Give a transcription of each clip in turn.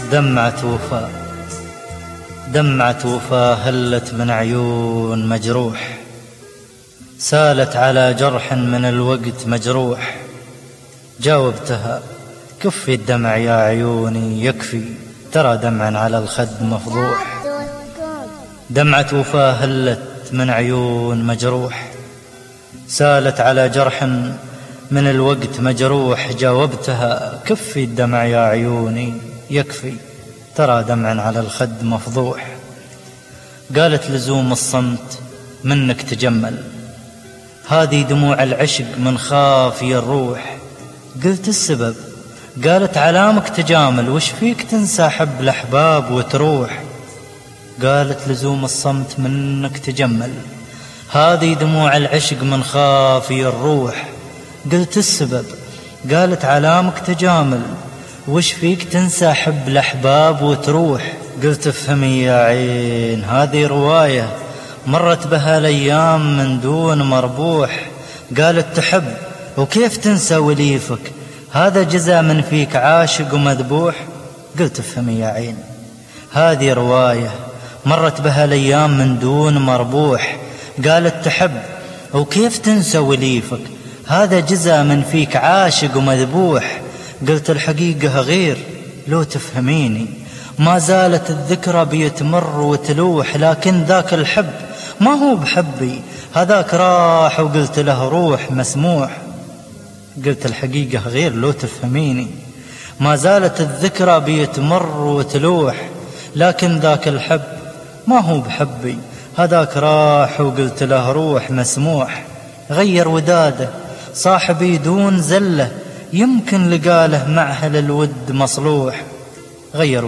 دمعة وفاء، دمعة وفاء هلت من عيون مجروح، سالت على جرح من الوقت مجروح. جاوبتها كفي الدمع يا عيوني يكفي، ترى دمعا على الخد مفضوح. دمعة وفاء هلت من عيون مجروح، سالت على جرح من الوقت مجروح. جاوبتها كفي الدمع يا عيوني يكفي، ترى دمعا على الخد مفضوح. قالت لزوم الصمت منك تجمل، هذه دموع العشق من خافي الروح. قلت السبب، قالت علامك تجامل، وش فيك تنسى حب الأحباب وتروح. قالت لزوم الصمت منك تجمل، هذه دموع العشق من خافي الروح. قلت السبب، قالت علامك تجامل، وش فيك تنسى حب الأحباب وتروح. قلت افهمي يا عين هذه رواية مرت بها الأيام من دون مربوح. قالت تحب وكيف تنسى وليفك، هذا جزاء من فيك عاشق ومذبوح. قلت افهمي يا عين هذه رواية مرت بها الأيام من دون مربوح. قالت تحب وكيف تنسى وليفك، هذا جزاء من فيك عاشق ومذبوح. قلت الحقيقة غير لو تفهميني، ما زالت الذكرى بيتمر وتلوح، لكن ذاك الحب ما هو بحبي، هذاك راح وقلت له روح مسموح. قلت الحقيقة غير لو تفهميني، ما زالت الذكرى بيتمر وتلوح، لكن ذاك الحب ما هو بحبي، هذاك راح وقلت له روح مسموح. غير وداده صاحبي دون زله، يمكن لقاله معهل الود مصلوح. غير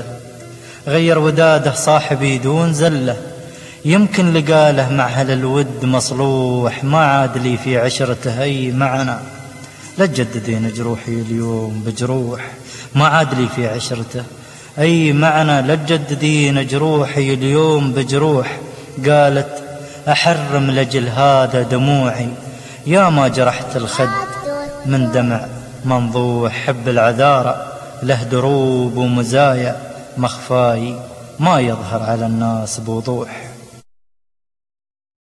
وداده صاحبي دون زله، يمكن لقاله معهل الود مصلوح. ما عاد لي في عشرته أي معنى، لا تجددين جروحي اليوم بجروح. ما عاد لي في عشرته أي معنى، لا تجددين جروحي اليوم بجروح. قالت أحرم لجل هذا دموعي، يا ما جرحت الخد من دمع منضوح. حب العذارى له دروب ومزايا، مخفاي ما يظهر على الناس بوضوح.